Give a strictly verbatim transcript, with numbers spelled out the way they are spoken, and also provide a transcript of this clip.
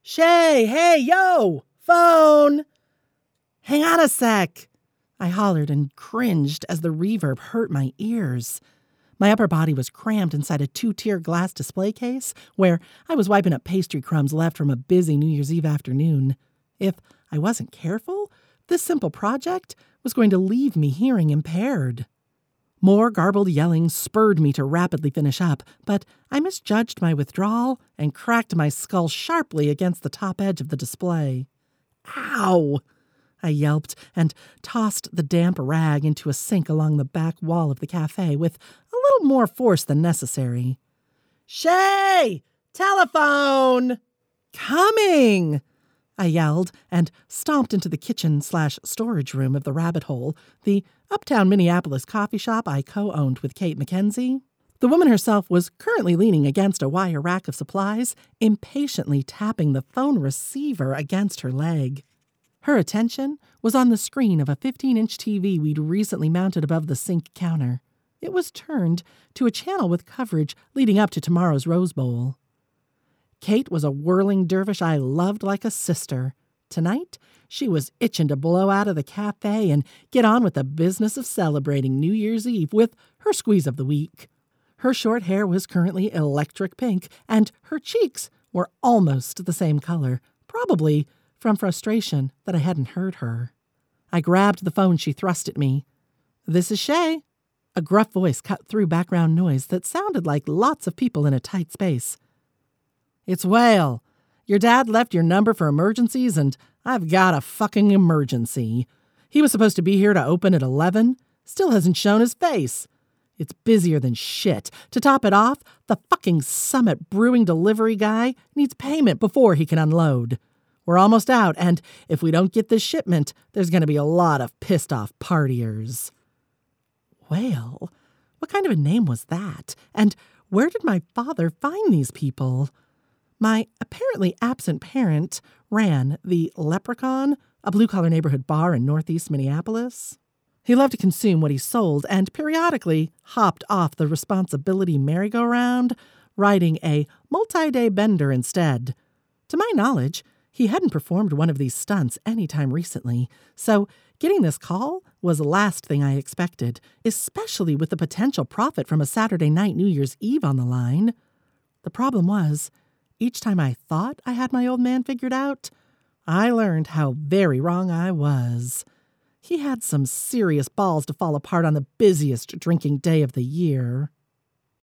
Shay, hey, yo, phone! Hang on a sec, I hollered and cringed as the reverb hurt my ears. My upper body was crammed inside a two-tier glass display case where I was wiping up pastry crumbs left from a busy New Year's Eve afternoon. If I wasn't careful, this simple project was going to leave me hearing impaired. More garbled yelling spurred me to rapidly finish up, but I misjudged my withdrawal and cracked my skull sharply against the top edge of the display. Ow! I yelped and tossed the damp rag into a sink along the back wall of the cafe with a little more force than necessary. Shay! Telephone! Coming! I yelled and stomped into the kitchen slash storage room of the Rabbit Hole, the uptown Minneapolis coffee shop I co-owned with Kate McKenzie. The woman herself was currently leaning against a wire rack of supplies, impatiently tapping the phone receiver against her leg. Her attention was on the screen of a fifteen-inch T V we'd recently mounted above the sink counter. It was turned to a channel with coverage leading up to tomorrow's Rose Bowl. Kate was a whirling dervish I loved like a sister. Tonight, she was itching to blow out of the cafe and get on with the business of celebrating New Year's Eve with her squeeze of the week. Her short hair was currently electric pink, and her cheeks were almost the same color, probably from frustration that I hadn't heard her. I grabbed the phone she thrust at me. "This is Shay." A gruff voice cut through background noise that sounded like lots of people in a tight space. "It's Whale. Your dad left your number for emergencies, and I've got a fucking emergency. He was supposed to be here to open at eleven. Still hasn't shown his face. It's busier than shit. To top it off, the fucking Summit Brewing delivery guy needs payment before he can unload. We're almost out, and if we don't get this shipment, there's going to be a lot of pissed-off partiers." Whale? What kind of a name was that? And where did my father find these people? My apparently absent parent ran the Leprechaun, a blue-collar neighborhood bar in northeast Minneapolis. He loved to consume what he sold and periodically hopped off the responsibility merry-go-round, riding a multi-day bender instead. To my knowledge, he hadn't performed one of these stunts any time recently, so getting this call was the last thing I expected, especially with the potential profit from a Saturday night New Year's Eve on the line. The problem was, each time I thought I had my old man figured out, I learned how very wrong I was. He had some serious balls to fall apart on the busiest drinking day of the year.